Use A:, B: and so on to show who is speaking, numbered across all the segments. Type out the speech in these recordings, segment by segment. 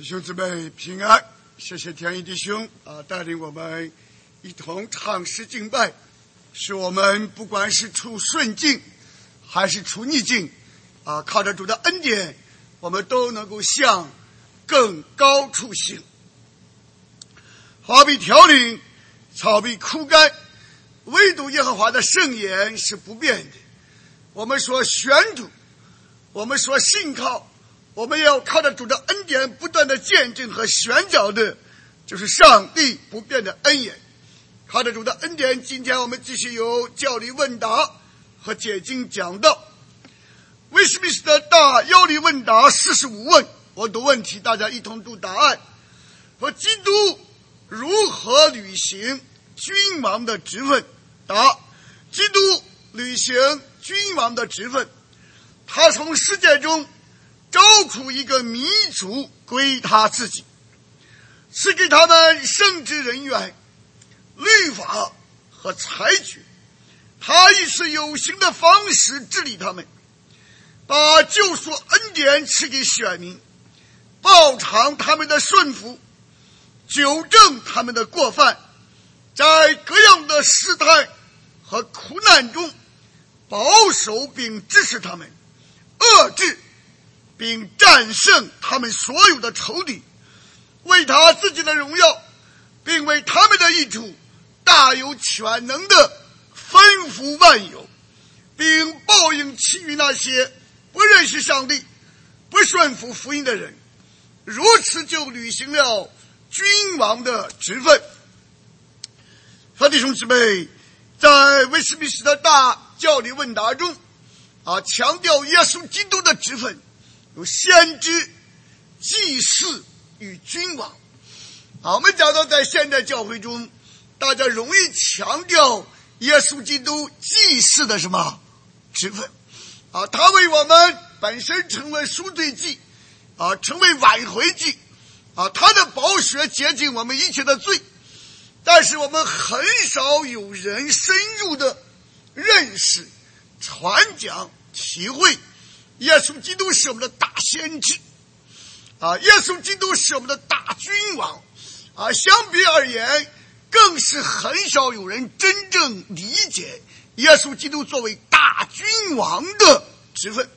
A: 弟兄姊妹平安，谢谢天一弟兄带领我们一同唱诗敬拜，使我们不管是处顺境还是处逆境靠着主的恩典，我们都能够向更高处行。花必凋零，草必枯干，唯独耶和华的圣言是不变的。我们说选主，我们说信靠，我们要靠着主的恩典不断的见证和宣讲的，就是上帝不变的恩言。靠着主的恩典，今天我们继续有教理问答和解经讲道。威斯敏斯特大要理问答45问，我读问题，大家一同读答案。说基督如何履行君王的职分？答：基督履行君王的职分，他从世界中招出一个民族归他自己，赐给他们圣职人员、律法和裁决。他以此有形的方式治理他们，把救赎恩典赐给选民，报偿他们的顺服，纠正他们的过犯，在各样的试探和苦难中保守并支持他们，遏制并战胜他们所有的仇敌，为他自己的荣耀并为他们的益处大有全能的吩咐万有，并报应其余那些不认识上帝不顺服福音的人，如此就履行了君王的职分。弟兄姊妹，在威斯敏斯特大教理问答中强调耶稣基督的职分有先知、祭司与君王。我们讲到在现代教会中，大家容易强调耶稣基督祭司的什么职分他为我们本身成为赎罪祭成为挽回祭他的宝血洁净我们一切的罪。但是我们很少有人深入的认识、传讲、体会耶稣基督是我们的大先知耶稣基督是我们的大君王相比而言，更是很少有人真正理解耶稣基督作为大君王的职分。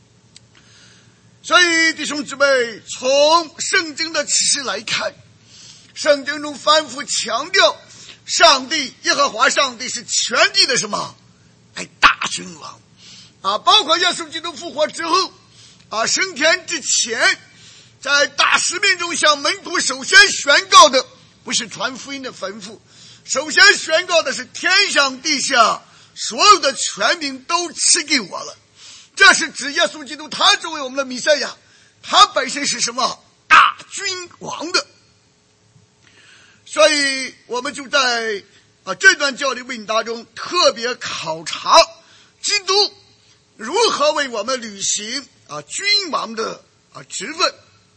A: 所以弟兄姊妹，从圣经的启示来看，圣经中反复强调上帝耶和华上帝是全地的什么大君王包括耶稣基督复活之后升天之前，在大使命中向门徒首先宣告的不是传福音的吩咐，首先宣告的是天上地下所有的权柄都赐给我了。这是指耶稣基督他作为我们的弥赛亚，他本身是什么大君王的。所以我们就在这段教理问答中特别考察基督如何为我们履行君王的职分。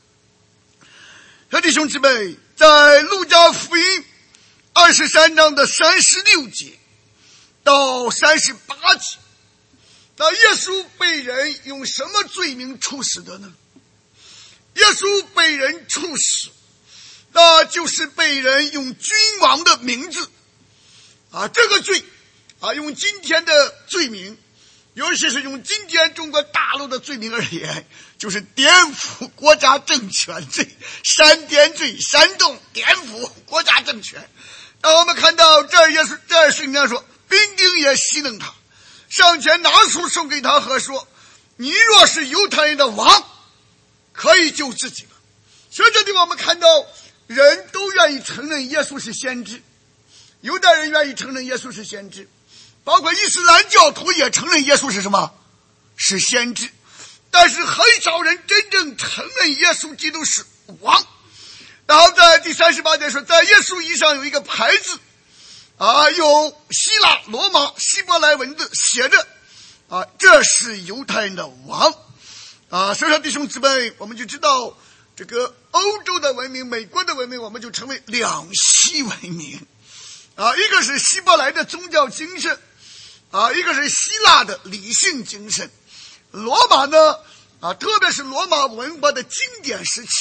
A: 弟兄姊妹，在路加福音23章的36节到38节，那耶稣被人用什么罪名处死的呢？耶稣被人处死，那就是被人用君王的名字这个罪用今天的罪名，尤其是用今天中国大陆的罪名而言，就是颠覆国家政权罪、煽颠罪、煽动颠覆国家政权。我们看到这儿圣经说，兵丁也戏弄他，上前拿书送给他和说，你若是犹太人的王，可以救自己了。所以这地方我们看到人都愿意承认耶稣是先知，犹太人愿意承认耶稣是先知，包括伊斯兰教徒也承认耶稣是什么？是先知。但是很少人真正承认耶稣基督是王。然后在第38节说，在耶稣衣上有一个牌子有希腊、罗马、希伯来文字写着这是犹太人的王所以说弟兄姊妹，我们就知道这个欧洲的文明、美国的文明，我们就称为两西文明一个是希伯来的宗教精神一个是希腊的理性精神。罗马呢特别是罗马文化的经典时期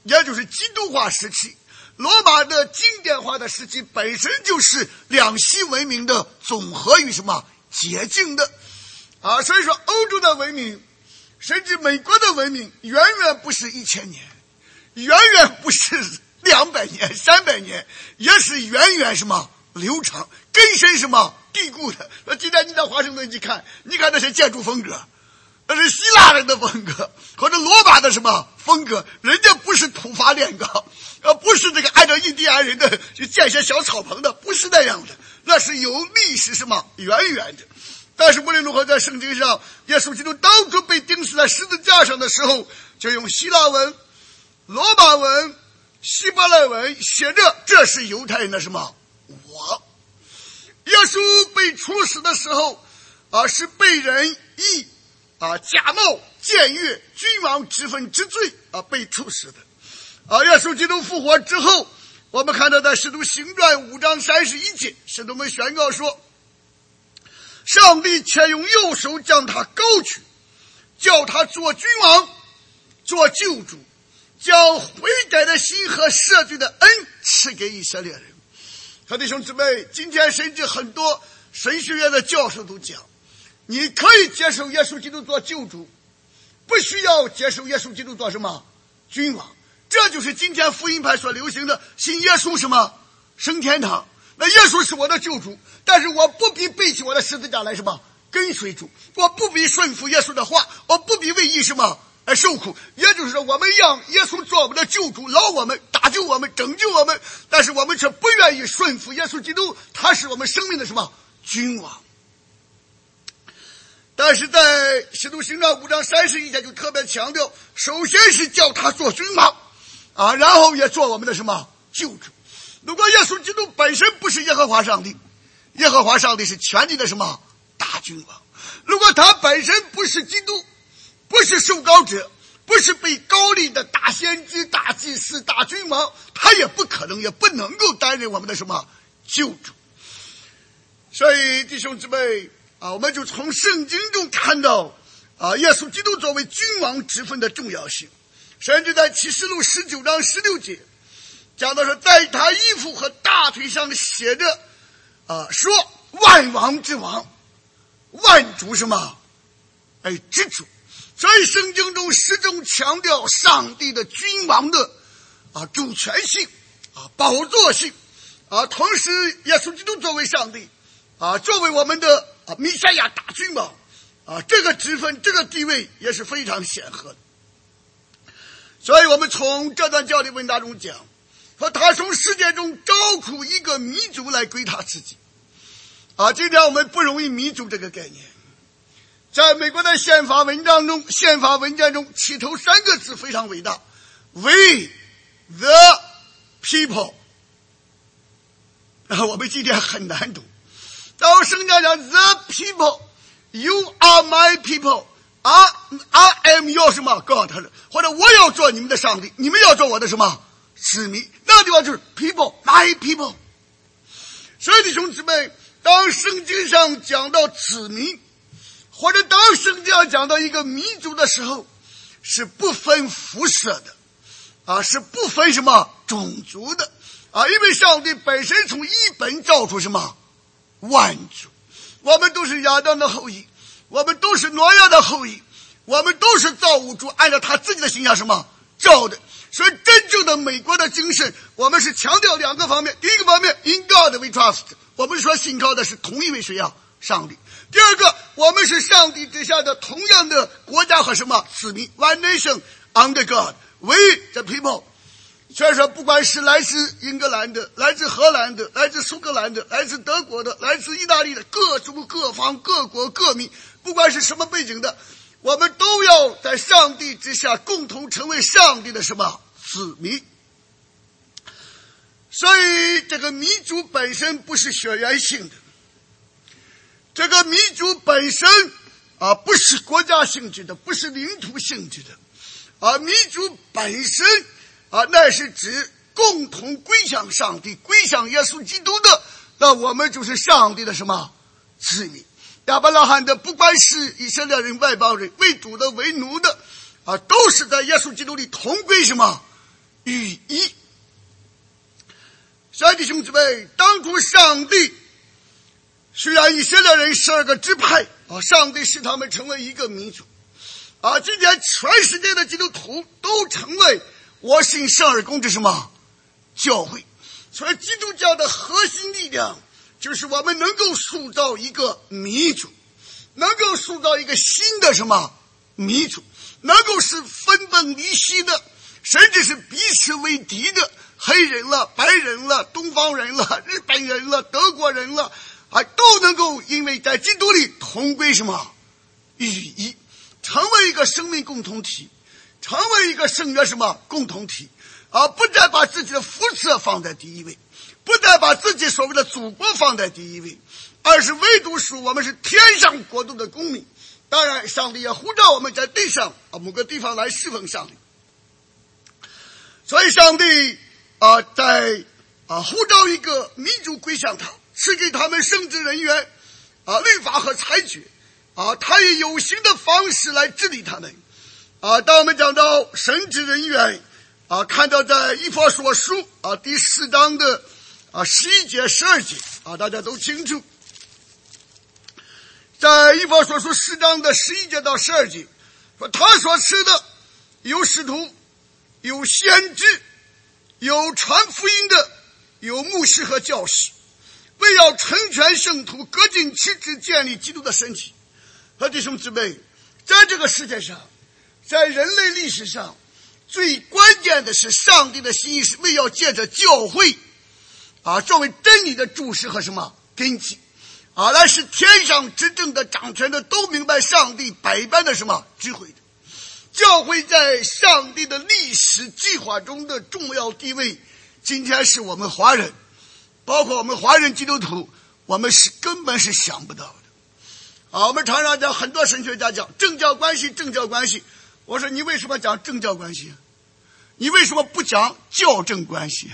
A: 也就是基督化时期。罗马的经典化的时期本身就是两西文明的总和与什么捷径的所以说欧洲的文明甚至美国的文明远远不是1000年，远远不是200年300年，也是远远什么流长根深什么蒂固的。今天你到华盛顿去看，你看那些建筑风格，那是希腊人的风格或者罗马的什么风格，人家不是土法炼钢，不是这个按照印第安人的去建些小草棚的，不是那样的，那是有历史什么渊源的。但是无论如何，在圣经上，耶稣基督当初被钉死在十字架上的时候，就用希腊文、罗马文、希伯来文写着，这是犹太人的什么我。耶稣被处死的时候是被人以假冒僭越君王之分之罪被处死的耶稣基督复活之后，我们看到在使徒行传5章31节，使徒们宣告说，上帝且用右手将他高举，叫他做君王，做救主，将悔改的心和赦罪的恩赐给以色列人。弟兄姊妹，今天甚至很多神学院的教授都讲，你可以接受耶稣基督做救主，不需要接受耶稣基督做什么君王。这就是今天福音派所流行的信耶稣什么升天堂。那耶稣是我的救主，但是我不必背起我的十字架来什么跟随主，我不必顺服耶稣的话，我不必为义什么而受苦。也就是说，我们让耶稣做我们的救主，饶我们，打救我们，拯救我们，但是我们却不愿意顺服耶稣基督，他是我们生命的什么君王。但是在使徒行传5章31节就特别强调，首先是叫他做君王然后也做我们的什么救主。如果耶稣基督本身不是耶和华上帝，耶和华上帝是全地的什么大君王，如果他本身不是基督，不是受膏者，不是被膏立的大先知、大祭司、大君王，他也不可能也不能够担任我们的什么救主。所以弟兄姊妹我们就从圣经中看到耶稣基督作为君王之分的重要性。甚至在启示录19章16节讲到说，在他衣服和大腿上写着说万王之王，万主什么之主。所以圣经中始终强调上帝的君王的主权性宝座性同时耶稣基督作为上帝作为我们的弥赛亚大君王这个职分这个地位也是非常显赫的。所以我们从这段教理问答中讲，说他从世界中招苦一个民族来归他自己今天我们不容易民族这个概念。在美国的宪法文件中起头3个字非常伟大， We the people 我们今天很难读。当圣经讲 The people You are my people I am your 什么 God， 或者我要做你们的上帝，你们要做我的什么子民，那个地方就是 people my people。 所以弟兄姊妹，当圣经上讲到子民，或者当圣经上讲到一个民族的时候，是不分肤色的是不分什么种族的因为上帝本身从一本造出什么万族，我们都是亚当的后裔，我们都是挪亚的后裔，我们都是造物主按照他自己的形象什么造的。所以真正的美国的精神，我们是强调2个方面。第一个方面 In God we trust， 我们说信靠的是同一位谁上帝。第二个，我们是上帝之下的同样的国家和什么子民 One nation under God We the people。 所以说不管是来自英格兰的，来自荷兰的，来自苏格兰的，来自德国的，来自意大利的，各族各方各国各民，不管是什么背景的，我们都要在上帝之下共同成为上帝的什么子民。所以这个民族本身不是血缘性的，这个民族本身不是国家性质的，不是领土性质的民族本身那是指共同归向上帝，归向耶稣基督的，那我们就是上帝的什么子民。亚伯拉罕的不管是以色列人外邦人，为主的为奴的都是在耶稣基督里同归什么寓意。亲爱的弟兄姊妹，当初上帝虽然以色列人12个支派上帝使他们成为一个民族今天全世界的基督徒都成为我信圣而公之什么教会。所以基督教的核心力量就是我们能够塑造一个民族，能够塑造一个新的什么民族，能够使分崩离析的，甚至是彼此为敌的黑人了、白人了、东方人了、日本人了、德国人了都能够因为在基督里同归什么于一，成为一个生命共同体，成为一个圣约什么共同体不再把自己的肤色放在第一位，不再把自己所谓的祖国放在第一位，而是唯独说我们是天上国度的公民。当然上帝也呼召我们在地上某个地方来侍奉上帝。所以上帝在呼召一个民族归向他，赐给他们圣职人员律法和裁决他以有形的方式来治理他们当我们讲到圣职人员看到在以弗所书第4章的11节12节大家都清楚。在以弗所书4章的11节到12节说，他所赐的有使徒，有先知，有传福音的，有牧师和教师，为要成全圣徒，各尽其职，建立基督的身体。和弟兄姊妹，在这个世界上，在人类历史上最关键的是上帝的心意是为要借着教会作为真理的注释和什么根基来使天上执政的掌权的都明白上帝百般的什么智慧的。教会在上帝的历史计划中的重要地位，今天是我们华人，包括我们华人基督徒，我们是根本是想不到的我们常常讲，很多神学家讲政教关系，政教关系。我说你为什么讲政教关系你为什么不讲教政关系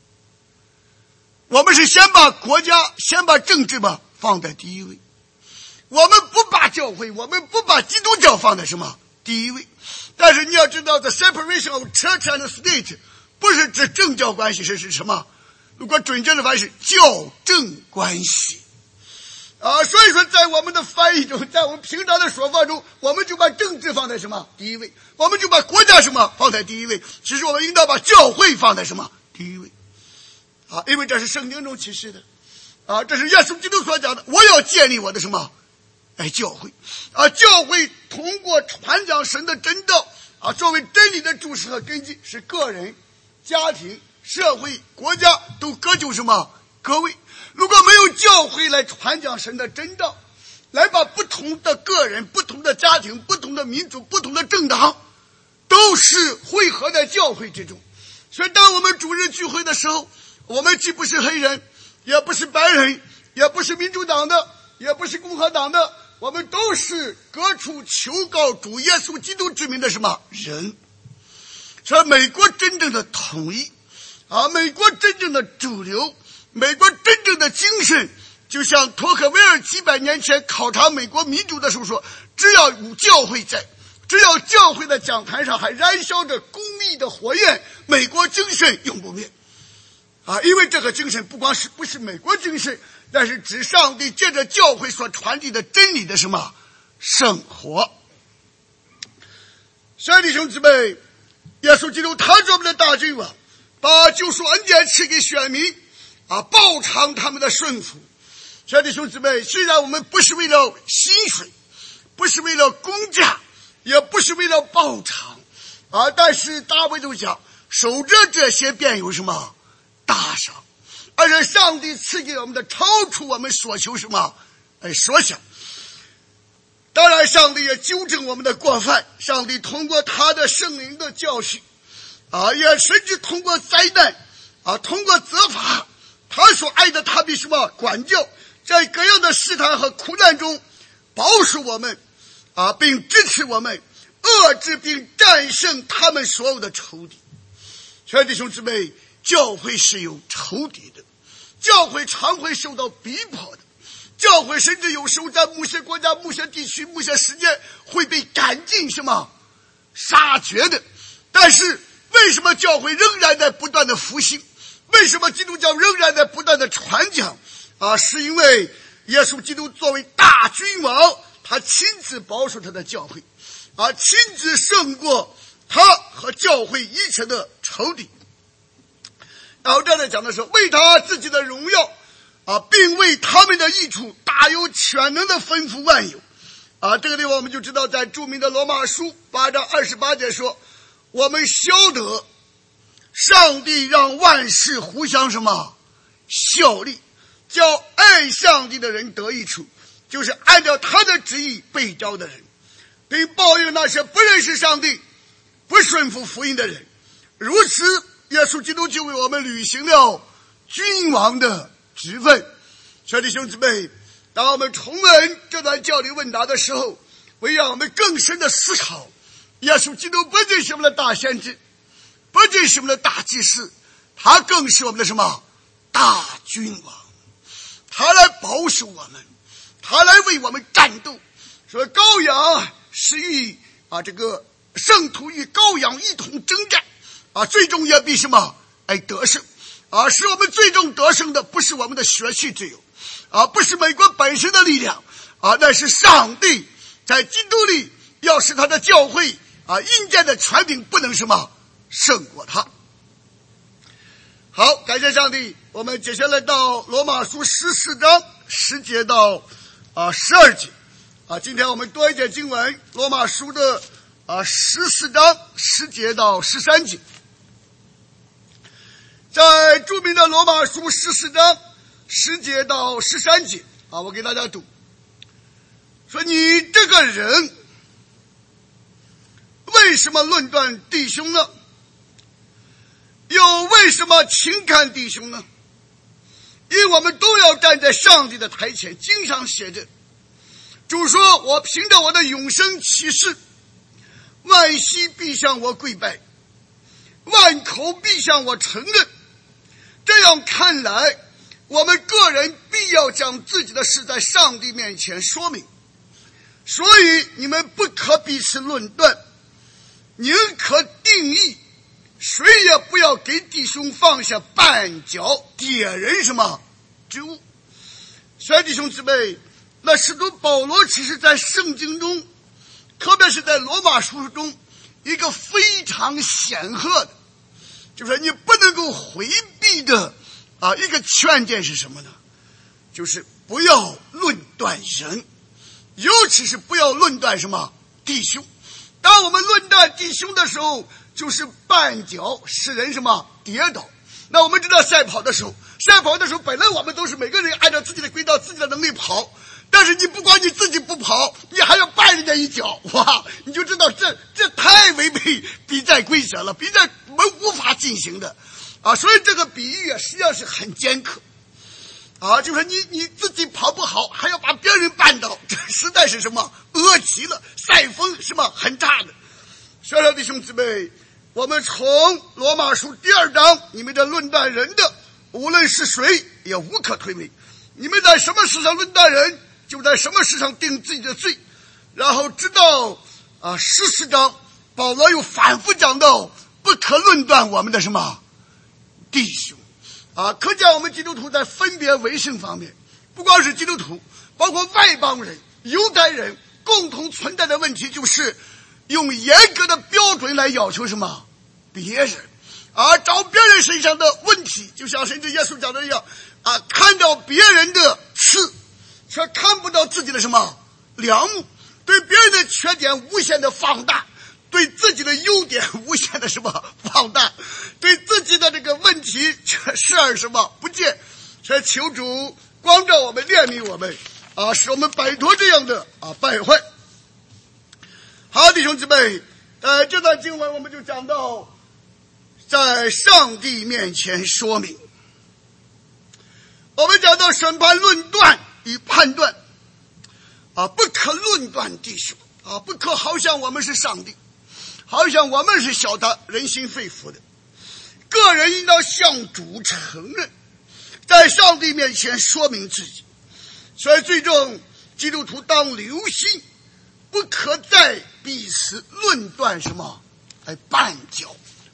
A: 我们是先把国家，先把政治放在第一位，我们不把教会，我们不把基督教放在什么第一位。但是你要知道 the separation of church and state 不是指政教关系，是什么？如果准确的翻译是教政关系所以说在我们的翻译中，在我们平常的说法中，我们就把政治放在什么第一位，我们就把国家什么放在第一位。其实我们应当把教会放在什么第一位因为这是圣经中启示的这是耶稣基督所讲的，我要建立我的什么教会教会通过传讲神的真道作为真理的注释和根基，使个人、家庭、社会、国家都各就什么各位。如果没有教会来传讲神的真道，来把不同的个人、不同的家庭、不同的民族、不同的政党都是汇合在教会之中。所以当我们主日聚会的时候，我们既不是黑人，也不是白人，也不是民主党的，也不是共和党的，我们都是各处求告主耶稣基督之名的什么人。所以美国真正的统一美国真正的主流，美国真正的精神，就像托克维尔几百年前考察美国民主的时候说，只要有教会在，只要教会的讲坛上还燃烧着公义的火焰，美国精神永不灭因为这个精神不是美国精神，但是指上帝借着教会所传递的真理的什么生活。亲爱的弟兄姊妹，耶稣基督他是我们的大君王，把救赎恩典赐给选民报偿他们的顺服。亲爱的弟兄姊妹，虽然我们不是为了薪水，不是为了工价，也不是为了报偿但是大卫都讲，守着这些便有什么大赏，而且上帝赐给我们的超出我们所求什么所想。当然上帝也纠正我们的过犯，上帝通过他的圣灵的教训也甚至通过灾难通过责罚，他所爱的他必什么管教，在各样的试探和苦难中保守我们并支持我们，遏制并战胜他们所有的仇敌。亲爱的弟兄姊妹，教会是有仇敌的，教会常会受到逼迫的，教会甚至有时候在某些国家、某些地区、某些时间会被赶尽什么杀绝的。但是为什么教会仍然在不断的复兴？为什么基督教仍然在不断的传讲？是因为耶稣基督作为大君王，他亲自保守他的教会，亲自胜过他和教会一切的仇敌。然后这里讲的是为他自己的荣耀并为他们的益处大有全能的吩咐万有。这个地方我们就知道，在著名的罗马书8章28节说，我们晓得上帝让万事互相什么效力，叫爱上帝的人得益处，就是按照他的旨意被召的人，并报应那些不认识上帝不顺服福音的人。如此耶稣基督就为我们履行了君王的职分。所以弟兄姊妹，当我们重温这段教理问答的时候，为让我们更深的思考，耶稣基督不仅是我们的大先知，不仅是我们的大祭司，他更是我们的什么大君王。他来保守我们，他来为我们战斗。说羔羊是与这个圣徒与羔羊一同征战最终也必什么得胜使我们最终得胜的不是我们的血气之友不是美国本身的力量那是上帝在基督里要使他的教会阴间的权柄不能什么胜过他。好，感谢上帝。我们接下来到罗马书14章10节到12节今天我们多一节经文，罗马书的14章10节到13节。在著名的罗马书14章10节到13节我给大家读，说你这个人为什么论断弟兄呢？又为什么轻看弟兄呢？因为我们都要站在上帝的台前，经上写着，主说，我凭着我的永生起誓，万膝必向我跪拜，万口必向我承认。这样看来，我们个人必要将自己的事在上帝面前说明。所以你们不可彼此论断，宁可定义，谁也不要给弟兄放下绊脚跌人什么之物。所以弟兄姊妹，那使徒保罗其实在圣经中，特别是在罗马书中，一个非常显赫的，就是你不能够回避的一个劝诫是什么呢？就是不要论断人，尤其是不要论断什么弟兄。当我们论断弟兄的时候，就是绊脚使人什么跌倒。那我们知道赛跑的时候本来我们都是每个人按照自己的轨道自己的能力跑，但是你不光你自己不跑，你还要绊人家一脚，哇，你就知道这太违背比赛规则了，比赛我们无法进行的所以这个比喻实际上是很艰刻就是你自己跑不好，还要把别人绊倒，这实在是什么恶极了，赛风什么很差的。所以弟兄姊妹，我们从罗马书第2章，你们这论断人的，无论是谁也无可推诿。你们在什么事上论断人，就在什么事上定自己的罪。然后直到14章，保罗又反复讲到不可论断我们的什么弟兄可见我们基督徒在分别为圣方面，不光是基督徒，包括外邦人、犹太人共同存在的问题，就是用严格的标准来要求什么别人找别人身上的问题，就像甚至耶稣讲的一样看到别人的刺，却看不到自己的什么梁木，对别人的缺点无限的放大，对自己的优点无限的什么放大，对自己的这个问题却视而什么不见。所以求主光照我们，怜悯我们使我们摆脱这样的败坏。好，弟兄姊妹，这段经文我们就讲到在上帝面前说明。我们讲到审判论断与判断不可论断弟兄不可好像我们是上帝，好像我们是晓得人心肺腑的。个人应当向主承认，在上帝面前说明自己。所以最终基督徒当留心，不可再彼此论断什么绊脚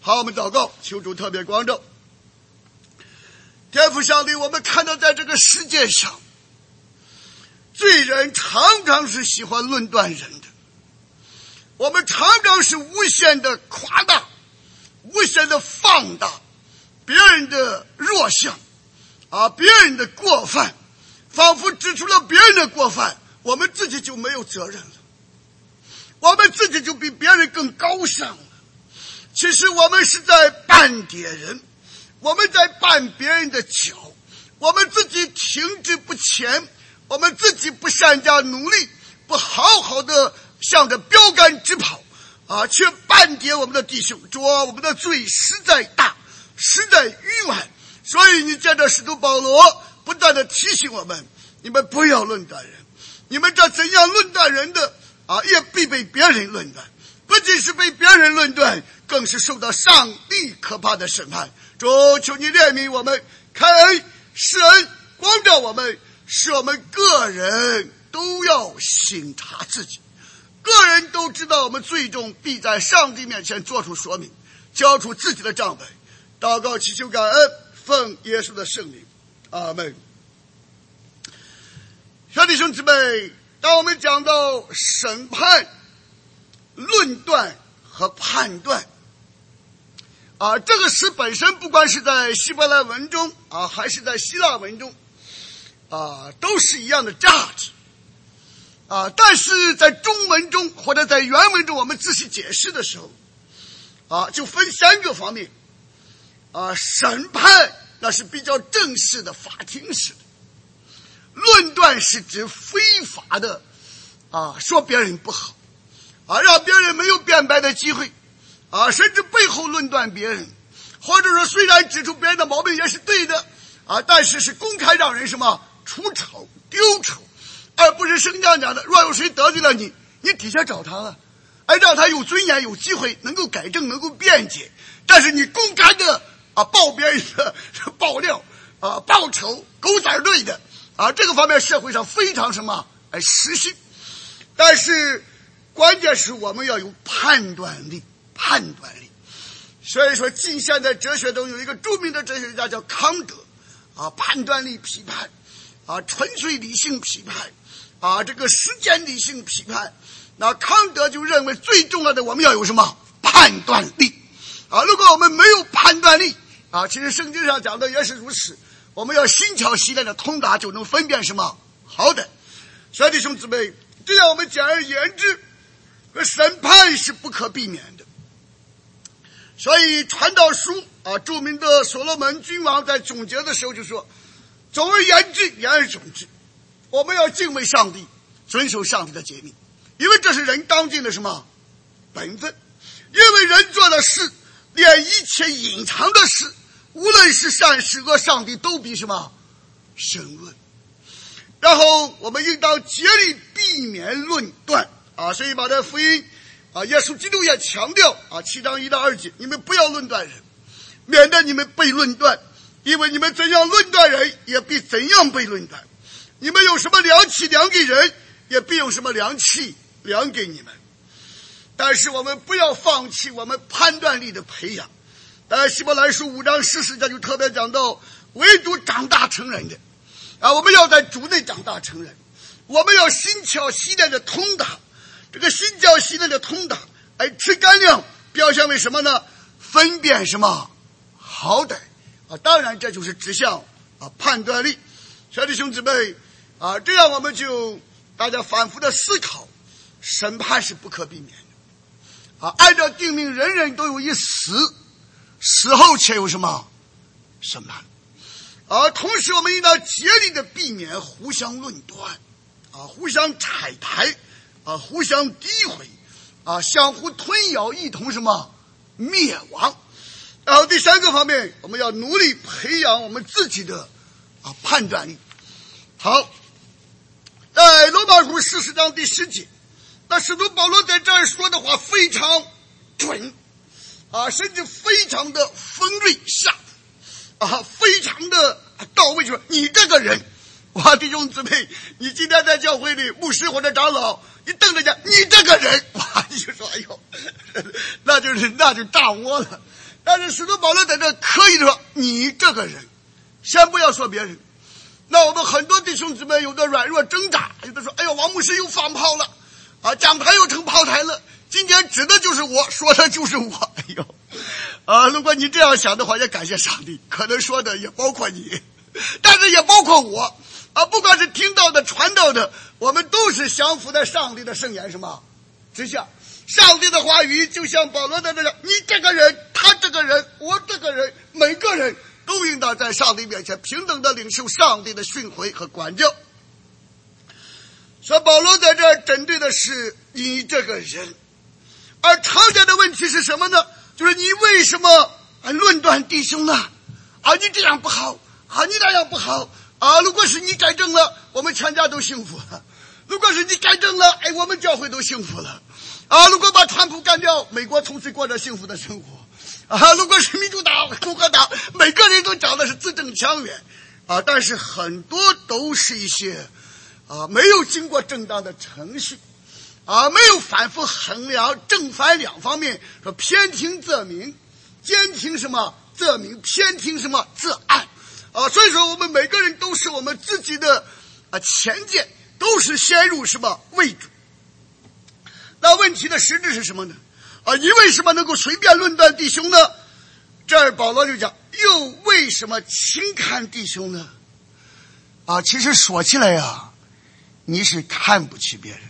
A: 好，我们祷告，求主特别光照。天父上帝，我们看到在这个世界上，罪人常常是喜欢论断人的，我们常常是无限的夸大，无限的放大别人的弱项别人的过犯，仿佛指出了别人的过犯，我们自己就没有责任了，我们自己就比别人更高尚了。其实我们是在绊跌人，我们在绊别人的脚，我们自己停滞不前，我们自己不善加努力，不好好的向着标杆直跑却绊跌我们的弟兄。主啊，我们的罪实在大，实在愚顽，所以你借着使徒保罗不断的提醒我们，你们不要论断人，你们这怎样论断人的也必被别人论断，不仅是被别人论断，更是受到上帝可怕的审判。主，求你怜悯我们，开恩施恩，光照我们，使我们个人都要省察自己，个人都知道我们最终必在上帝面前做出说明，交出自己的账本。祷告祈求感恩，奉耶稣的圣灵，阿们。小弟兄姊妹，当我们讲到审判、论断和判断这个词本身不管是在希伯来文中还是在希腊文中都是一样的价值但是在中文中或者在原文中我们仔细解释的时候就分三个方面审判那是比较正式的法庭式的，论断是指非法的说别人不好让别人没有辩白的机会甚至背后论断别人，或者说虽然指出别人的毛病也是对的但是是公开让人什么出丑丢丑，而不是圣经讲的若有谁得罪了你，你底下找他了让他有尊严有机会能够改正能够辩解，但是你公开的爆别人的爆料报仇狗仔队的这个方面社会上非常什么实行，但是关键是我们要有判断力。所以说近现代哲学中有一个著名的哲学家叫康德判断力批判纯粹理性批判这个时间理性批判。那康德就认为最重要的我们要有什么判断力如果我们没有判断力其实圣经上讲的也是如此，我们要心巧细练的通达，就能分辨什么好的。所以弟兄姊妹，这样我们简而言之，审判是不可避免的。所以传道书著名的所罗门君王在总结的时候就说，总而言之，言而总之，我们要敬畏上帝，遵守上帝的诫命，因为这是人当尽的什么本分。因为人做的事，连一切隐藏的事，无论是善是恶，上帝都必什么审问。然后我们应当竭力避免论断所以马太福音耶稣基督也强调7章1到2节，你们不要论断人，免得你们被论断，因为你们怎样论断人，也必怎样被论断。你们有什么量器量给人，也必用什么量器量给你们。但是我们不要放弃我们判断力的培养。在希伯来书5章14节就特别讲到，唯独长大成人的我们要在主内长大成人，我们要心巧细练的通达。这个心巧细练的通达吃干粮表现为什么呢？分辨什么好歹当然这就是指向判断力。小弟兄姊妹这样我们就大家反复的思考，审判是不可避免的按照定命，人人都有一死，死后且有什么审判同时我们应当竭力的避免互相论断互相踩台互相诋毁相互吞咬，一同什么灭亡。然后第三个方面，我们要努力培养我们自己的判断力。好，在罗马书14章第10节，那使徒保罗在这儿说的话非常准甚至非常的锋锐下非常的到位，就说你这个人弟兄姊妹，你今天在教会里牧师或者长老，你瞪着讲你这个人你就说哎呦那就炸窝了但是使徒保罗在这刻意的说，你这个人，先不要说别人。那我们很多弟兄姊妹有的软弱挣扎，有的说，哎呦，王牧师又放炮了，讲台又成炮台了，今天指的就是我，说的就是我。哎呦，如果你这样想的话，也感谢上帝，可能说的也包括你，但是也包括我。不管是听到的、传道的，我们都是降服在上帝的圣言什么之下。上帝的话语就像保罗在这，你这个人，他这个人，我这个人，每个人都应当在上帝面前平等的领受上帝的训诲和管教。所以保罗在这针对的是你这个人，而常见的问题是什么呢？就是你为什么论断弟兄呢？你这样不好，你那样不好。如果是你改正了，我们全家都幸福了；如果是你改正了，我们教会都幸福了。如果把川普干掉，美国从此过着幸福的生活。如果是民主党、共和党，每个人都讲的是自正强远。但是很多都是一些没有经过正当的程序，没有反复衡量正反两方面，说偏听则明，兼听什么则明，偏听什么则暗。所以说我们每个人都是我们自己的前见，都是先入什么为主。那问题的实质是什么呢？你为什么能够随便论断弟兄呢？这儿保罗就讲，又为什么轻看弟兄呢？其实说起来呀，你是看不起别人，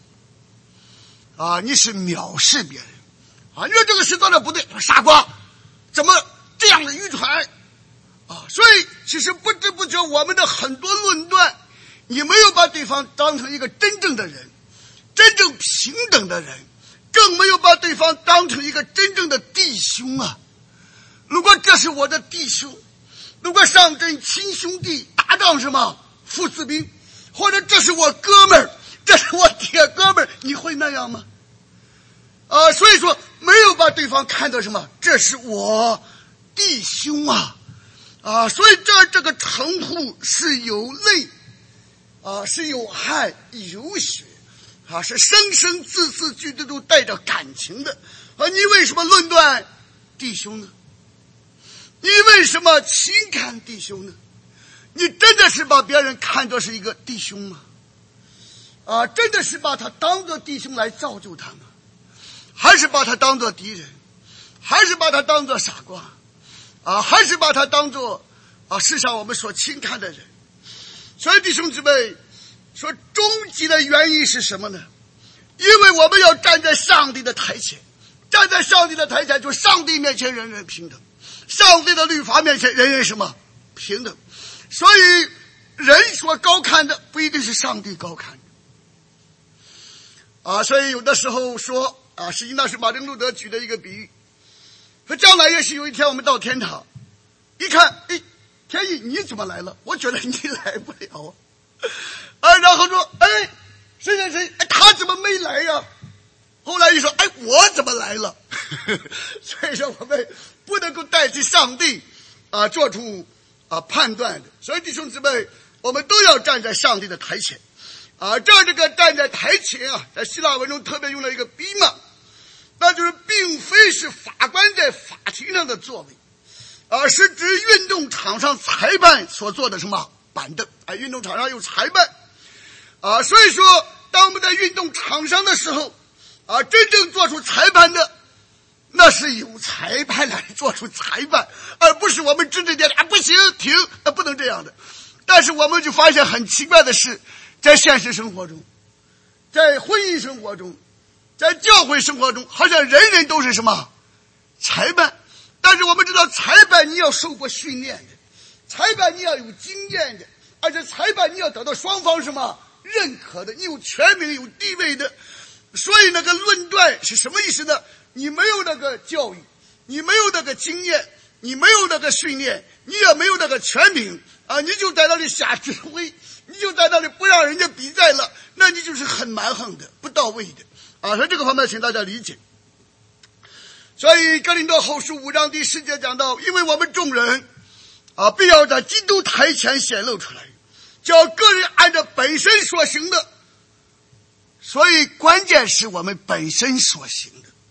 A: 你是藐视别人，你说这个事做的不对，傻瓜，怎么这样的愚蠢？所以其实不知不觉我们的很多论断，你没有把对方当成一个真正的人，真正平等的人，更没有把对方当成一个真正的弟兄啊！如果这是我的弟兄，如果上阵亲兄弟搭档什么父子兵，或者这是我哥们儿，这是我铁哥们儿，你会那样吗？所以说没有把对方看作什么，这是我弟兄啊！所以这个称呼是有泪，是有汗有血，是生生字字句句都带着感情的。你为什么论断弟兄呢？你为什么轻看弟兄呢？你真的是把别人看作是一个弟兄吗？真的是把他当作弟兄来造就他吗？还是把他当作敌人？还是把他当作傻瓜？还是把他当作世上我们所轻看的人？所以弟兄姊妹说，终极的原因是什么呢？因为我们要站在上帝的台前，站在上帝的台前，就上帝面前人人平等，上帝的律法面前人人什么平等。所以人所高看的不一定是上帝高看的。所以有的时候说实际上是马丁路德举的一个比喻，说将来也许有一天我们到天堂，一看，天意你怎么来了？我觉得你来不了然后说，谁谁谁，他怎么没来呀？后来一说，我怎么来了？所以说我们不能够代替上帝做出判断的。所以弟兄姊妹，我们都要站在上帝的台前这个站在台前在希腊文中特别用了一个比嘛，那就是并非是法官在法庭上的座位，是指运动场上裁判所做的什么板凳运动场上有裁判所以说当我们在运动场上的时候真正做出裁判的，那是有裁判来做出裁判，而不是我们指指点点不行停不能这样的。但是我们就发现很奇怪的是，在现实生活中，在婚姻生活中，在教会生活中，好像人人都是什么裁判。但是我们知道裁判你要受过训练的，裁判你要有经验的，而且裁判你要得到双方什么认可的，你有权柄有地位的。所以那个论断是什么意思呢？你没有那个教育，你没有那个经验，你没有那个训练，你也没有那个权柄你就在那里瞎指挥，你就在那里不让人家比赛了，那你就是很蛮横的不到位的所以这个方面请大家理解。所以哥林多后书5章第10节讲到，因为我们众人必要在基督台前显露出来，叫个人按照本身所行的。所以关键是我们本身所行的。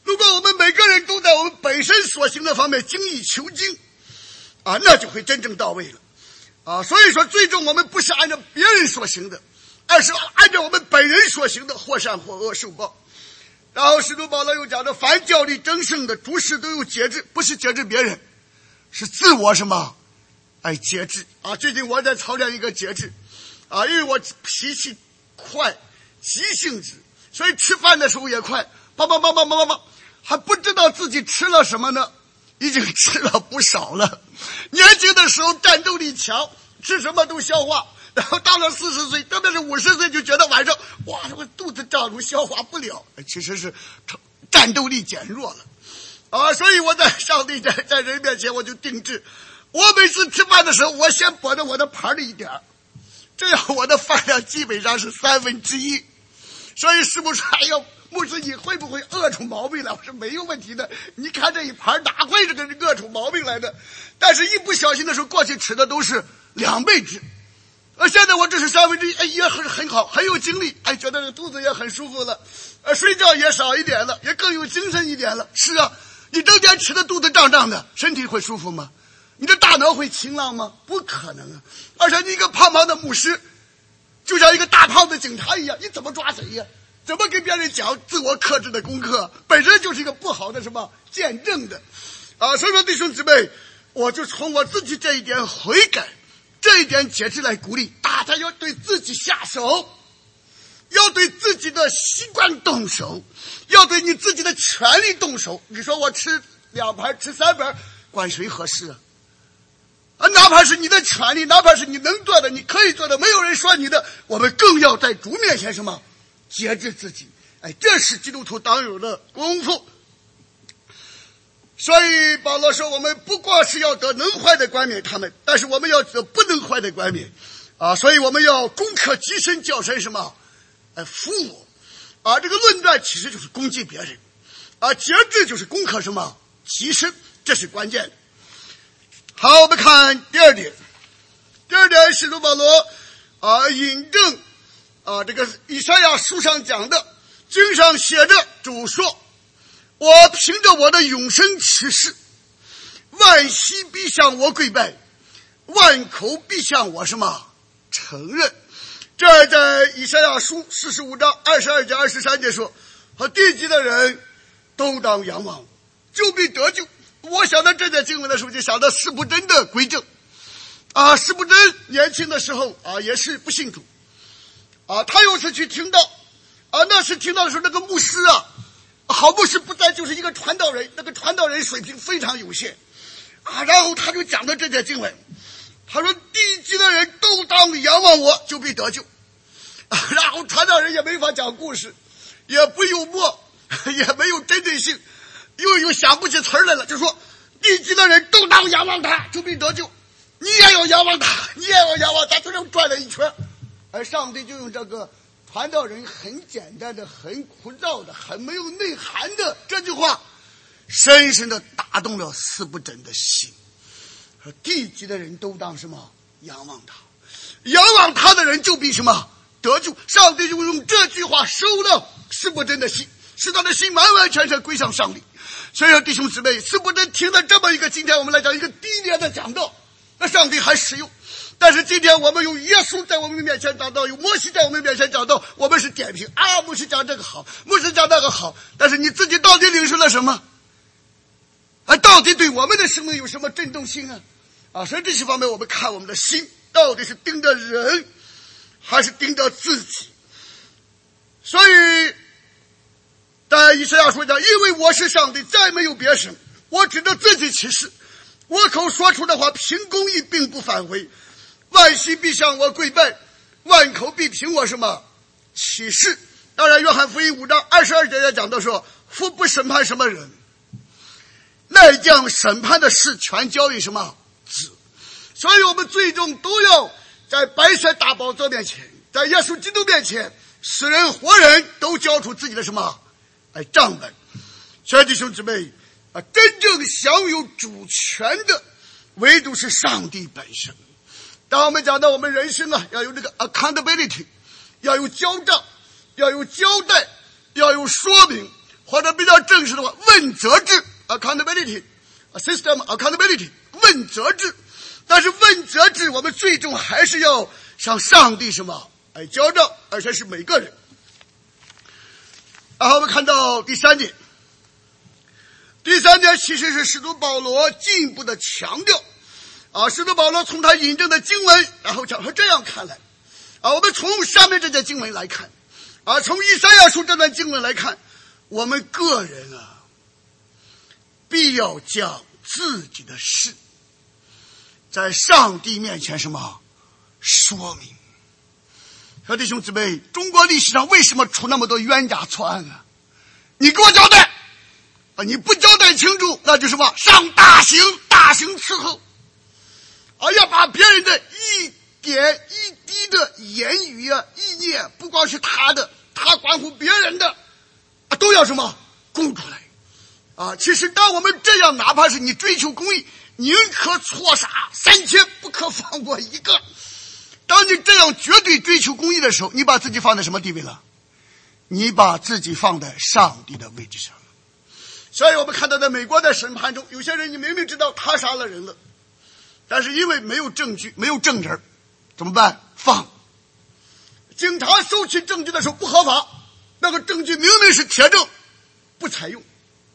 A: 如果我们每个人都在我们本身所行的方面精益求精那就会真正到位了所以说最终我们不是按照别人所行的，而是按照我们本人所行的，或善或恶受报。然后使徒保罗又讲的，凡教理争胜的诸事都有节制，不是节制别人，是自我什么节制最近我在操练一个节制因为我脾气快，急性子，所以吃饭的时候也快，还不知道自己吃了什么呢，已经吃了不少了。年轻的时候战斗力强，吃什么都消化，然后到了40岁，特别是50岁，就觉得晚上哇，这个肚子胀住消化不了，其实是战斗力减弱了所以我在上帝在人面前我就定制，我每次吃饭的时候，我先拨着我的盘里一点，这样我的饭量基本上是1/3。所以是不是还要牧师你会不会饿出毛病来？我说没有问题的，你看这一盘哪会这个饿出毛病来的？但是一不小心的时候，过去吃的都是2倍制，现在我这是1/3，也很好，很有精力，觉得这肚子也很舒服了，睡觉也少一点了，也更有精神一点了。是啊，你整天吃的肚子胀胀的，身体会舒服吗？你的大脑会晴朗吗？不可能而且你一个胖胖的牧师，就像一个大胖子警察一样，你怎么抓贼呀？怎么跟别人讲自我克制的功课？本身就是一个不好的什么见证的所以说弟兄姊妹，我就从我自己这一点悔改，这一点节制来鼓励大家，要对自己下手，要对自己的习惯动手，要对你自己的权利动手。你说我吃2盘吃3盘，管谁合适哪怕是你的权利，哪怕是你能做的，你可以做的，没有人说你的，我们更要在主面前什么节制自己。这是基督徒当有的功夫。所以保罗说，我们不过是要得能坏的冠冕他们，但是我们要得不能坏的冠冕所以我们要攻克己身，叫神什么服我这个论断其实就是攻击别人节制就是攻克什么己身，这是关键的。好，我们看第二点。第二点，使徒保罗引证这个以赛亚书上讲的，经上写着，主说，我凭着我的永生启示，万膝必向我跪拜，万口必向我什么承认。这在以赛亚书45章22节23节说，和地级的人都当仰望，就必得救。我想到这节经文的时候，就想到司布真的归正司布真年轻的时候也是不信主他有次去听道那时听到的时候，那个牧师好牧师不但就是一个传道人，那个传道人水平非常有限然后他就讲到这节经文，他说地级的人都当仰望我，就必得救然后传道人也没法讲故事，也不幽默，也没有针对性，又想不起词来了，就说地级的人都当仰望他，就必得救，你也要仰望他，你也要仰望他，就这么转了一圈。而上帝就用这个传道人很简单的、很枯燥的、很没有内涵的这句话，深深的打动了司布真的心。说地级的人都当什么仰望他，仰望他的人就必什么得救。上帝就用这句话收了司布真的心，使他的心完完全全归向上帝。所以说弟兄姊妹，司布真听了这么一个今天我们来讲一个低廉的讲道，那上帝还使用。但是今天我们有耶稣在我们面前讲道，有摩西在我们面前讲道，我们是点评牧师讲这个好，牧师讲那个好，但是你自己到底领受了什么到底对我们的生命有什么震动性所以这些方面我们看我们的心到底是盯着人还是盯着自己。所以在以赛亚书讲，因为我是上帝，再没有别神，我指着自己起誓，我口说出的话凭公义并不返回，万膝必向我跪拜，万口必凭我什么起誓。当然约翰福音5章22节也讲到说，父不审判什么人，乃将审判的事全交于什么子。所以我们最终都要在白色大宝座面前，在耶稣基督面前，死人活人都交出自己的什么账本。所以弟兄姊妹真正享有主权的唯独是上帝本身。当我们讲到我们人生要有这个 accountability， 要有交账，要有交代，要有说明， 或者比较正式的话，问责制 accountability system accountability 问责制。但是问责制我们最终还是要向上帝什么交账，而且是每个人。然后我们看到第三点其实是使徒保罗进一步的强调使徒保罗从他引证的经文，然后讲说这样看来我们从下面这节经文来看从以赛亚书这段经文来看，我们个人必要将自己的事在上帝面前什么说明。和弟兄姊妹，中国历史上为什么出那么多冤假错案你给我交代你不交代清楚，那就什么上大刑伺候要把别人的一点一滴的言语意念，不光是他的，他关乎别人的都要什么供出来其实当我们这样，哪怕是你追求公义，宁可错杀3000，不可放过一个。当你这样绝对追求公义的时候，你把自己放在什么地位了？你把自己放在上帝的位置上。所以我们看到在美国的审判中，有些人你明明知道他杀了人了，但是因为没有证据，没有证人，怎么办？放。警察收取证据的时候不合法，那个证据明明是铁证，不采用。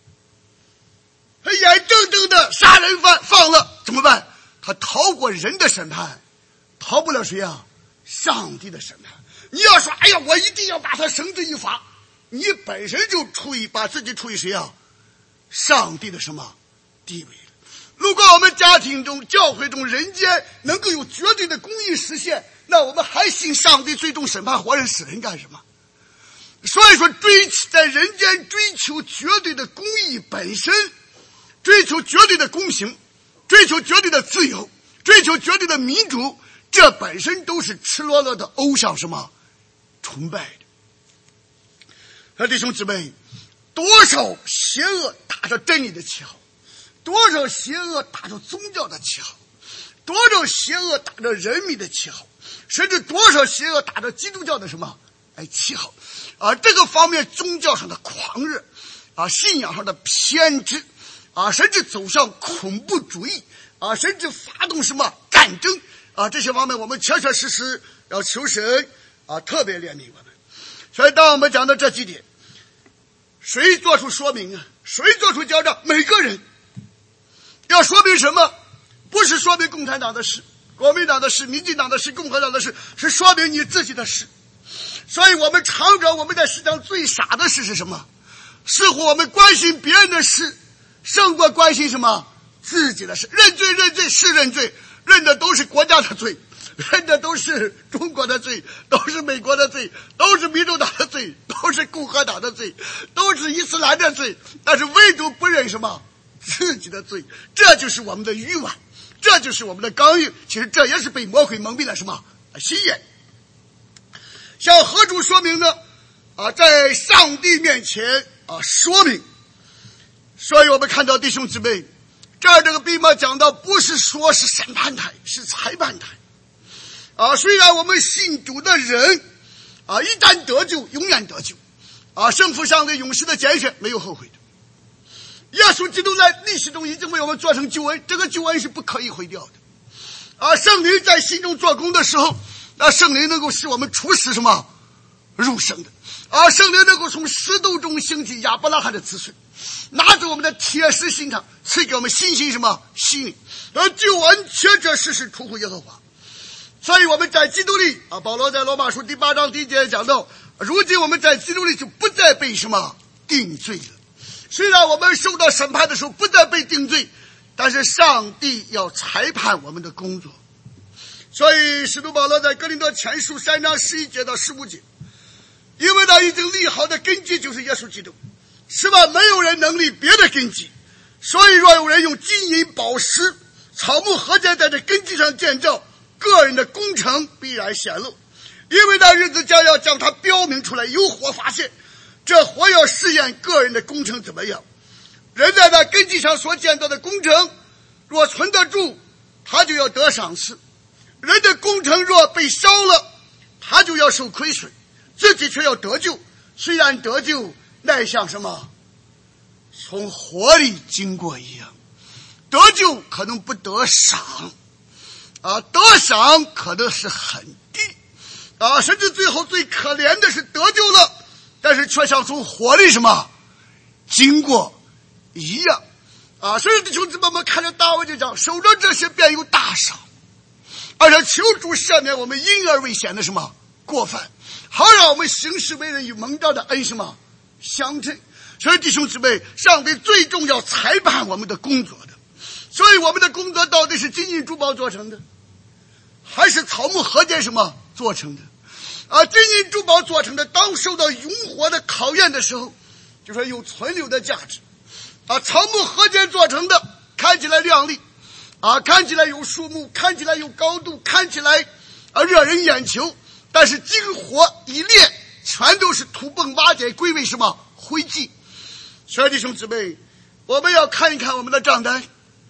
A: 眼睁睁的杀人犯放了，怎么办？他逃过人的审判，逃不了谁上帝的审判。你要说哎呀，我一定要把他绳之以法，你本身就把自己处于谁上帝的什么地位。如果我们家庭中教会中人间能够有绝对的公义实现，那我们还信上帝最终审判活人死人干什么？所以说在人间追求绝对的公义本身，追求绝对的公平，追求绝对的自由，追求绝对的民主，这本身都是赤裸裸的偶像什么崇拜的。弟兄姊妹，多少邪恶打着真理的旗号，多少邪恶打着宗教的旗号，多少邪恶打着人民的旗号，甚至多少邪恶打着基督教的什么旗号这个方面宗教上的狂热信仰上的偏执甚至走向恐怖主义甚至发动什么战争这些方面我们确确实实要求神特别怜悯我们。所以当我们讲到这几点，谁做出说明谁做出交账？每个人要说明什么？不是说明共产党的事，国民党的事，民进党的事，共和党的事，是说明你自己的事。所以我们常常我们在世上最傻的事是什么？似乎我们关心别人的事胜过关心什么自己的事。认罪是认罪，认的都是国家的罪，认的都是中国的罪，都是美国的罪，都是民主党的罪，都是共和党的罪，都是伊斯兰的罪，但是唯独不认什么自己的罪。这就是我们的欲望，这就是我们的刚硬。其实这也是被魔鬼蒙蔽了什么心眼。向何处说明呢在上帝面前说明。所以我们看到弟兄姊妹，这儿这个闭幕讲到不是说是审判台，是裁判台虽然我们信主的人一旦得救永远得救圣父上帝永世的拣选没有后悔的。耶稣基督在历史中已经为我们做成救恩，这个救恩是不可以毁掉的圣灵在心中做工的时候，圣灵能够使我们处死什么入生的圣灵能够从石头中兴起亚伯拉罕的子孙，拿着我们的铁石心肠赐给我们信心什么心灵，而救恩确确实实出乎耶和华。所以我们在基督里保罗在罗马书第8章第1节讲到，如今我们在基督里就不再被什么定罪了。虽然我们受到审判的时候不再被定罪，但是上帝要裁判我们的工作。所以使徒保罗在哥林多前书3章11节到15节，因为他已经立好的根基就是耶稣基督，是吧？没有人能立别的根基，所以若有人用金银宝石草木禾秸在这根基上建造，个人的工程必然显露，因为那日子将要将它标明出来，有火发现，这火要试验个人的工程怎么样。人在那根基上所建造的工程若存得住，他就要得赏赐；人的工程若被烧了，他就要受亏损，自己却要得救，虽然得救乃像什么从火里经过一样。得救可能不得赏得赏可能是很低甚至最后最可怜的是得救了，但是却像从火里什么经过一样所以弟兄姊妹们看着大卫就讲，守着这些便有大赏，而且求主赦免我们因而未显的什么过犯，好让我们行事为人与蒙召的恩什么相称。所以弟兄姊妹，上帝最重要裁判我们的工作的，所以我们的工作到底是金银珠宝做成的，还是草木禾秸什么做成的金银珠宝做成的，当受到永火的考验的时候，就说有存留的价值草木禾秸做成的看起来亮丽看起来有树木，看起来有高度，看起来惹人眼球，但是经火一炼，全都是土崩瓦解，归为什么灰烬。所以弟兄姊妹，我们要看一看我们的账单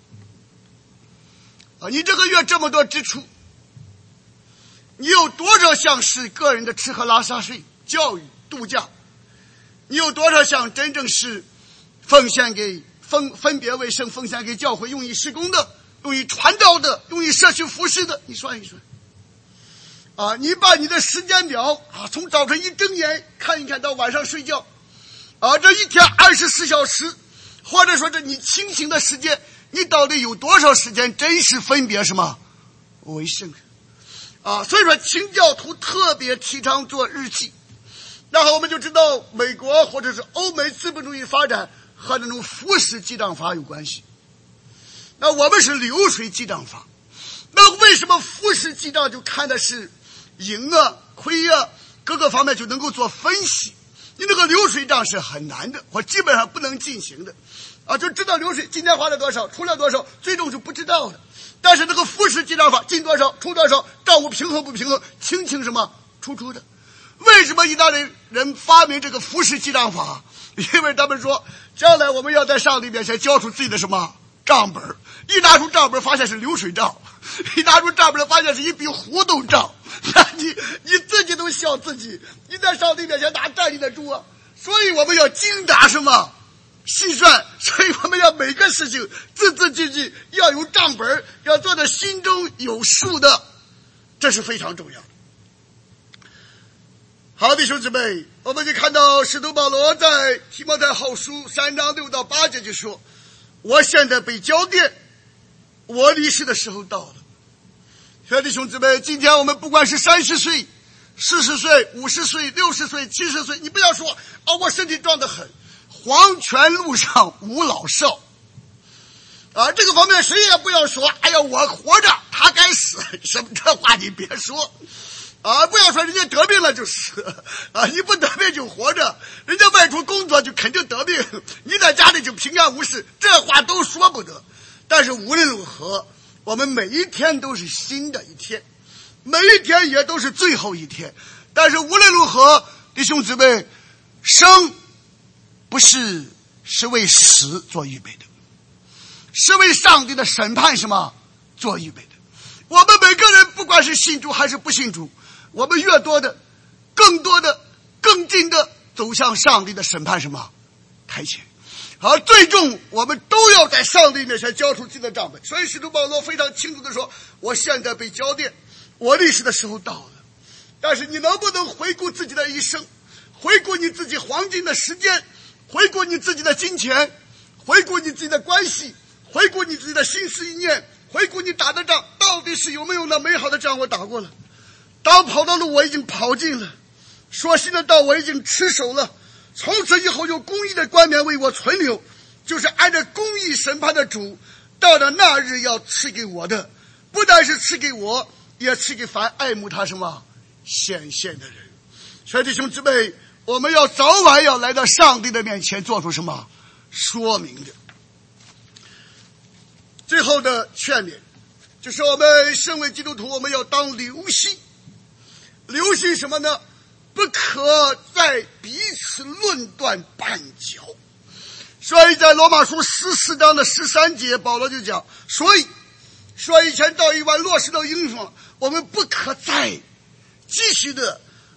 A: 你这个月这么多支出，你有多少项是个人的吃喝拉撒睡、教育、度假？你有多少项真正是奉献给分别为圣，奉献给教会，用于施工的，用于传道的，用于社区服侍的？你算一算你把你的时间表从早晨一睁眼看一看到晚上睡觉这一天24小时，或者说这你清醒的时间，你到底有多少时间真是分别什么为圣所以说清教徒特别提倡做日记。然后我们就知道美国或者是欧美资本主义发展和那种复式记账法有关系，那我们是流水记账法。那为什么复式记账就看的是赢亏各个方面就能够做分析？你那个流水账是很难的，或基本上不能进行的就知道流水今天花了多少，出了多少，最终是不知道的。但是那个复式记账法，进多少出多少，账务平衡不平衡，清清什么出的。为什么意大利人发明这个复式记账法？因为他们说将来我们要在上帝面前交出自己的什么账本，一拿出账本发现是流水账，一拿出账本发现是一笔糊涂账，你自己都笑自己，你在上帝面前哪站立得住所以我们要精打什么细算，所以我们要每个事情字字句句要有账本，要做的心中有数的，这是非常重要的。好，弟兄姊妹，我们就看到使徒保罗在提摩太后书3章6到8节就说，我现在被交电，我离世的时候到了。所以弟兄姊妹，今天我们不管是30岁、40岁、50岁、60岁、70岁，你不要说我身体壮得很，黄泉路上无老少这个方面谁也不要说哎呀我活着他该死，什么这话你别说不要说人家得病了就死你不得病就活着，人家外出工作就肯定得病，你在家里就平安无事，这话都说不得。但是无论如何，我们每一天都是新的一天，每一天也都是最后一天。但是无论如何，弟兄姊妹，生不是为死做预备的，是为上帝的审判什么做预备的。我们每个人不管是信主还是不信主，我们越多的更多的更近的走向上帝的审判什么台前，而最终我们都要在上帝面前交出自己的账本。所以使徒保罗非常清楚地说，我现在被交电，我历史的时候到了。但是你能不能回顾自己的一生，回顾你自己黄金的时间，回顾你自己的金钱，回顾你自己的关系，回顾你自己的心思意念，回顾你打的仗到底是有没有那美好的仗我打过了，当跑的路我已经跑尽了，说信的道我已经持守了，从此以后有公义的冠冕为我存留，就是按照公义审判的主，到了那日要赐给我的，不但是赐给我，也赐给凡爱慕他什么显现的人。所以弟兄姊妹，我们要早晚要来到上帝的面前做出什么说明的。最后的劝勉就是我们身为基督徒，我们要当留心。留心什么呢？不可在彼此论断绊脚。所以在罗马书14章的13节，保罗就讲，所以说以前到一碗落实到应用，我们不可再继续的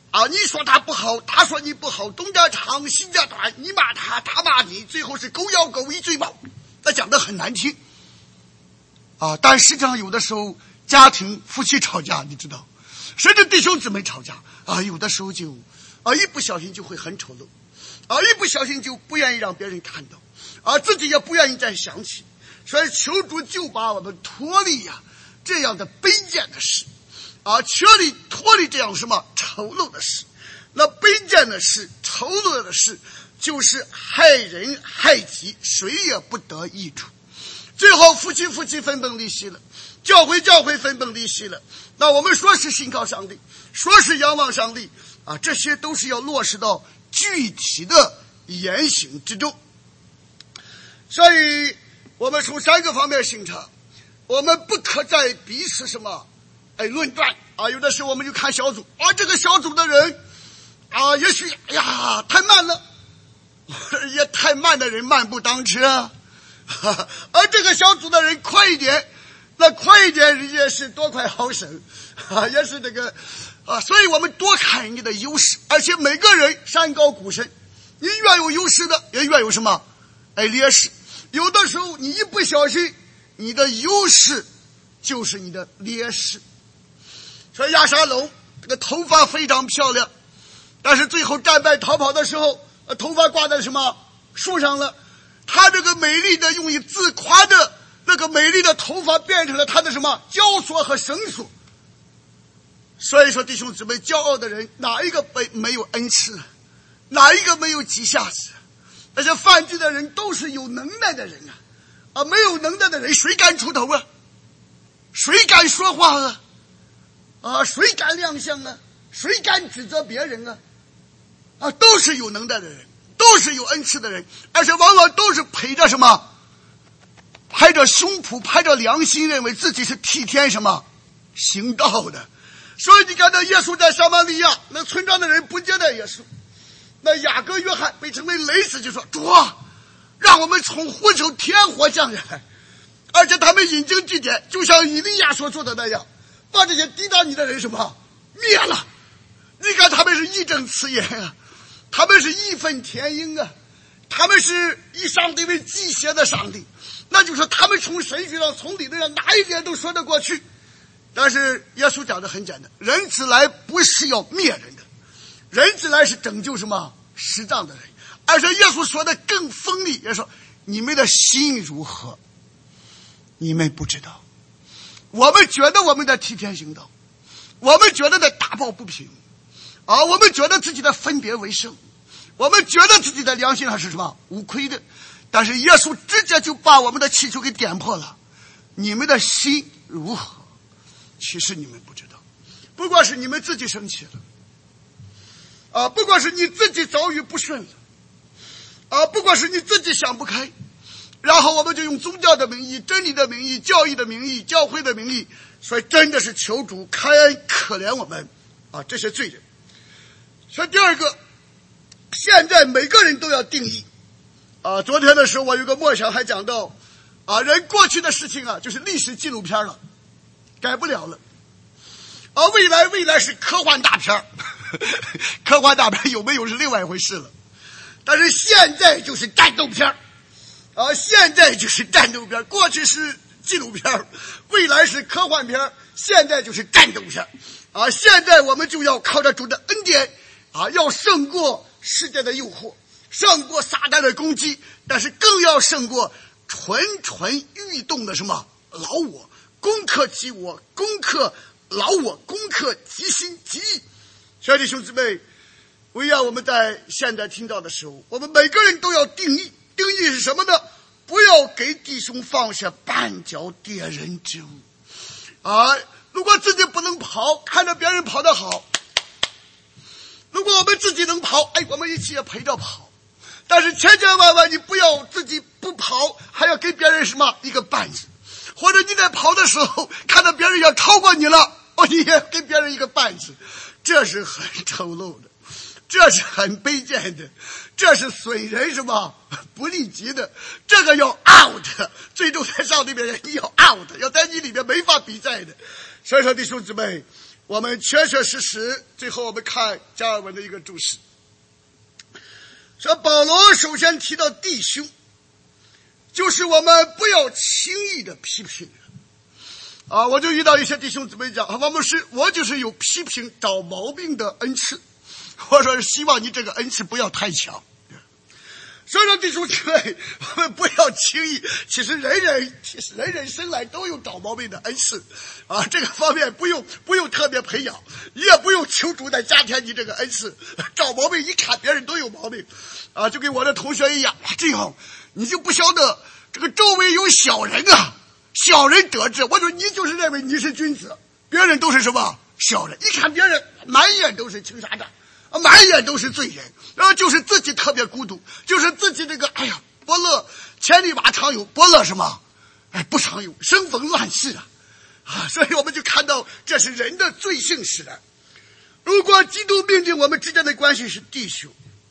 A: 你说他不好，他说你不好，东家长西家短，你骂他，他骂你，最后是狗咬狗一嘴毛，那讲得很难听但实际上有的时候家庭夫妻吵架，你知道，甚至弟兄姊妹吵架有的时候就一不小心就会很丑陋一不小心就不愿意让别人看到自己也不愿意再想起，所以求主就把我们脱离这样的卑贱的事脱离这样什么丑陋的事。那卑贱的事，丑陋的事，就是害人害己，谁也不得益处。最后夫妻分崩离析了，教会分崩离析了。那我们说是信靠上帝，说是仰望上帝这些都是要落实到具体的言行之中。所以我们从3个方面审查，我们不可再彼此什么论断有的时候我们就看小组这个小组的人也许太慢了，也太慢的人慢不当吃而这个小组的人快一点，那快一点也是多快好省也是这个所以我们多看人家的优势，而且每个人山高谷深，你越有优势的也越有什么劣势。有的时候你一不小心，你的优势就是你的劣势。所以亚沙龙这个头发非常漂亮，但是最后战败逃跑的时候头发挂在什么树上了，他这个美丽的用以自夸的那个美丽的头发变成了他的什么枷锁和绳索。所以说弟兄姊妹，骄傲的人哪一个没有恩赐，哪一个没有几下子？那些犯罪的人都是有能耐的人没有能耐的人谁敢出头谁敢说话谁敢亮相谁敢指责别人都是有能耐的人，都是有恩赐的人，而且往往都是陪着什么，拍着胸脯，拍着良心，认为自己是替天什么行道的。所以你看到耶稣在撒玛利亚，那村庄的人不接待耶稣，那雅各约翰被称为雷子，就说主让我们从火中天火降下来，而且他们引经据典，就像以利亚所做的那样，把这些抵挡你的人什么灭了。你看他们是义正辞严他们是义愤填膺他们是以上帝为祭邪的上帝，那就是说他们从神学上从理论上哪一点都说得过去。但是耶稣讲的很简单，人子来不是要灭人的，人子来是拯救什么失障的人。而且耶稣说的更锋利，也说你们的心如何你们不知道。我们觉得我们的替天行道，我们觉得的打抱不平我们觉得自己的分别为圣，我们觉得自己的良心上是什么无亏的。但是耶稣直接就把我们的祈求给点破了，你们的心如何其实你们不知道。不过是你们自己生气了不过是你自己遭遇不顺了不过是你自己想不开，然后我们就用宗教的名义、真理的名义、教义的名义、教会的名义。所以真的是求主开恩可怜我们这些罪人。所以第二个，现在每个人都要定义昨天的时候我有个默想还讲到人过去的事情就是历史纪录片了，改不了了未来是科幻大片科幻大片有没有是另外一回事了。但是现在就是战斗片现在就是战斗片，过去是纪录片，未来是科幻片，现在就是战斗片现在我们就要靠着主的恩典要胜过世界的诱惑，胜过撒旦的攻击，但是更要胜过蠢蠢欲动的什么老我，攻克己我，攻克老我，攻克己心己意。所以弟兄姊妹，唯要我们在现在听到的时候，我们每个人都要定义是什么呢？不要给弟兄放下绊脚跌人之物如果自己不能跑，看着别人跑得好，如果我们自己能跑我们一起也陪着跑。但是千千万万你不要自己不跑还要给别人什么一个绊子，或者你在跑的时候看到别人要超过你了你也给别人一个绊子，这是很丑陋的，这是很卑贱的，这是损人什么不利己的，这个要 out， 最终在上帝面前你要 out， 要在你里面没法比赛的。所以说弟兄姊妹我们确确实实，最后我们看加尔文的一个注释，说保罗首先提到弟兄，就是我们不要轻易的批评啊！我就遇到一些弟兄姊妹讲，王牧师，我就是有批评找毛病的恩赐，我说希望你这个恩赐不要太强。所以说弟兄姊妹，我们不要轻易，其实人人生来都有找毛病的恩赐啊，这个方面不用特别培养，你也不用求主来加添你这个恩赐。找毛病一看别人都有毛病啊，就跟我的同学一样，这样你就不晓得这个周围有小人啊，小人得志。我说你就是认为你是君子，别人都是什么小人，一看别人满眼都是青纱帐，满眼都是罪人，然后就是自己特别孤独，就是自己这个伯乐千里马常有，伯乐什么不常有，生逢乱世啊！所以我们就看到这是人的罪性使然。如果基督命令我们之间的关系是弟兄，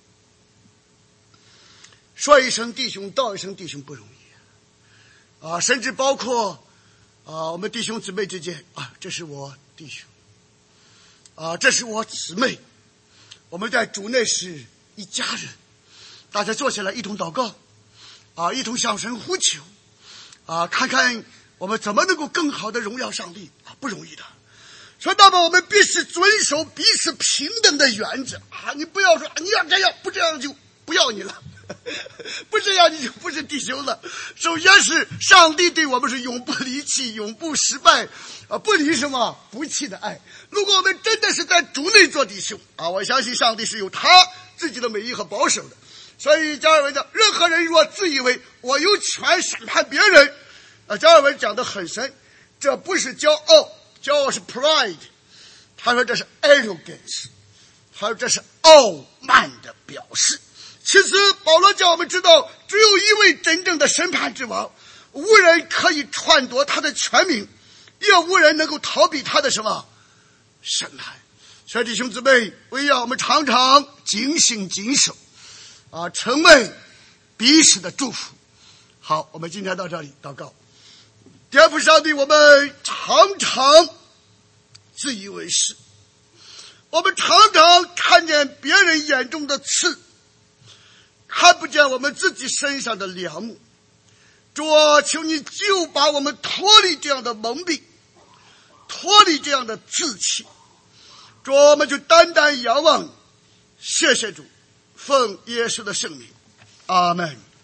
A: 说一声弟兄道一声弟兄不容易啊，甚至包括我们弟兄姊妹之间这是我弟兄这是我姊妹，我们在主内是一家人，大家坐下来一同祷告一同向神呼求看看我们怎么能够更好的荣耀上帝不容易的。说那么我们必须遵守彼此平等的原则你不要说你要这样，不这样就不要你了，不这样你就不是弟兄了。首先是上帝对我们是永不离弃，永不失败不离什么不弃的爱。如果我们真的是在主内做弟兄我相信上帝是有他自己的美意和保守的。所以加尔文讲，任何人若自以为我有权审判别人加尔文讲得很深，这不是骄傲，骄傲是 pride， 他说这是 arrogance， 他说这是傲慢的表示。其实保罗叫我们知道，只有一位真正的审判之王，无人可以篡夺他的权柄，也无人能够逃避他的什么审判。所以弟兄姊妹，唯要我们常常警醒谨守成为彼此的祝福。好，我们今天到这里祷告。天父上帝，我们常常自以为是，我们常常看见别人眼中的刺，看不见我们自己身上的梁木。主啊，求你就把我们脱离这样的蒙蔽，脱离这样的自欺。主啊，我们就单单仰望。谢谢主，奉耶稣的圣名，阿们。